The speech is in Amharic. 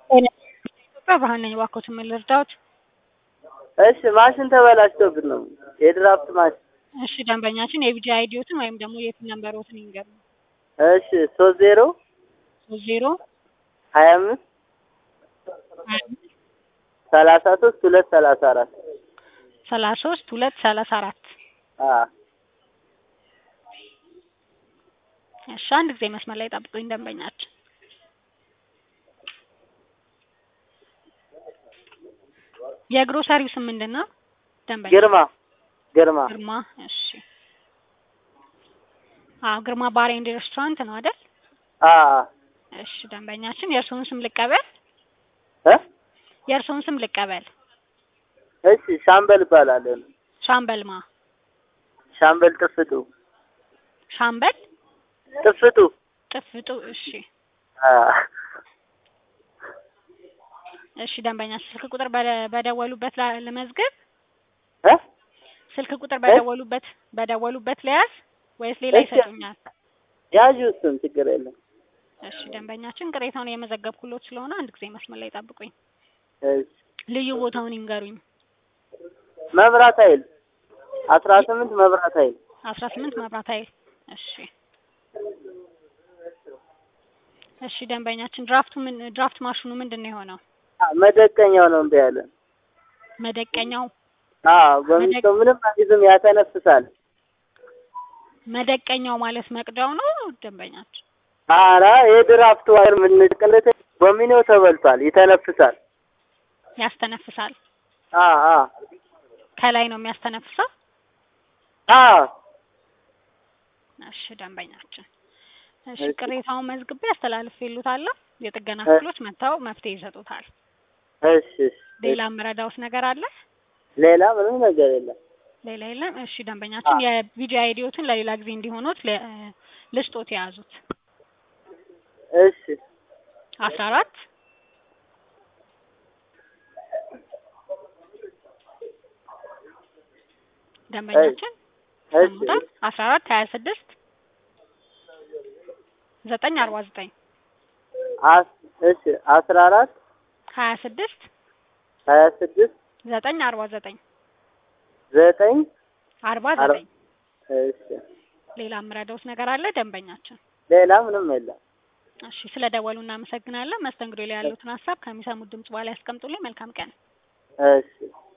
ኢትዮጵያ ብርሃን ነኝ። እባክዎትን ምን ልርዳዎት? እሺ ማሽን ተበላሽቶብን ነው። የድራፍት ማሽን። እሺ ደንበኛችን የቢጂ አይዲዎትን ወይም ደግሞ የት ነምበሮትን ይንገሩ። እሺ 30 30 25 33 234 33 234 እሺ አንድ ጊዜ መስመር ላይ ጠብቁኝ ደንበኛችን። የግሮሰሪው ስም ምንድነው? ደንበኛ ግርማ። እሺ ግርማ ባር ኤንድ ሬስቶራንት ነው አይደል? እሺ ደንበኛችን የእርስዎን ስም ልቀበል? የእርስዎን ስም ልቀበል? እሺ ሻምበል እባላለሁ። ሻምበልማ? ሻምበል ጥፍጡ። ሻምበል ጥፍጡ። እሺ እሺ ደንበኛችን ስልክ ቁጥር በደወሉበት ለመዝገብ? ስልክ ቁጥር በደወሉበት ለያዝ ወይስ ሌላ ይሰጡኛል? ያዡ እሱን ችግር የለም። እሺ ደንበኛችን ቅሬታውን የመዘገብኩሎት ስለሆነ አንድ ጊዜ መስመር ላይ ጠብቁኝ። እሺ ልዩ ቦታውን ይንገሩኝ። መብራት ኃይል 18 መብራት ኃይል 18 መብራት ኃይል። እሺ ደንበኛችን ድራፍት ማሽኑ ምንድነው የሆነው? መደቀኛው ነው እንዴ ያለ? መደቀኛው? በሚስተው ምንም አይዝም ያተነፍሳል። መደቀኛው ማለት መቅዳው ነው ደንበኛችን? ኧረ የድራፍቱ ዋየር ምንድቅለት በሚኒው ተበልቷል፣ ይተነፍሳል። ያስተነፍሳል? ከላይ ነው የሚያስተነፍሰው? እሺ ደንበኛችን እሺ ቅሬታውን መዝግቤ አስተላልፌልዎታለሁ። የጥገና ክፍሎች መጥተው መፍትሄ ይሰጡታል። እሺ ሌላ ምረዳውስ ነገር አለ? ሌላ ምንም ነገር የለም። ሌላ የለም። እሺ ደንበኛችን የቢጂ አይዲዎትን ለሌላ ጊዜ እንዲሆኑት ልስጦት የያዙት። እሺ 14 ደንበኛችን ሰሙታል? 14 26 949 እሺ 14 26 949 949 እሺ ሌላ ምረዳውስ ነገር አለ ደንበኛችን? ሌላ ምንም የለም። እሺ ስለደወሉ እናመሰግናለን። መስተንግዶ ላይ ያሉትን ሀሳብ ከሚሰሙት ድምጽ በኋላ ያስቀምጡልኝ። መልካም ቀን። እሺ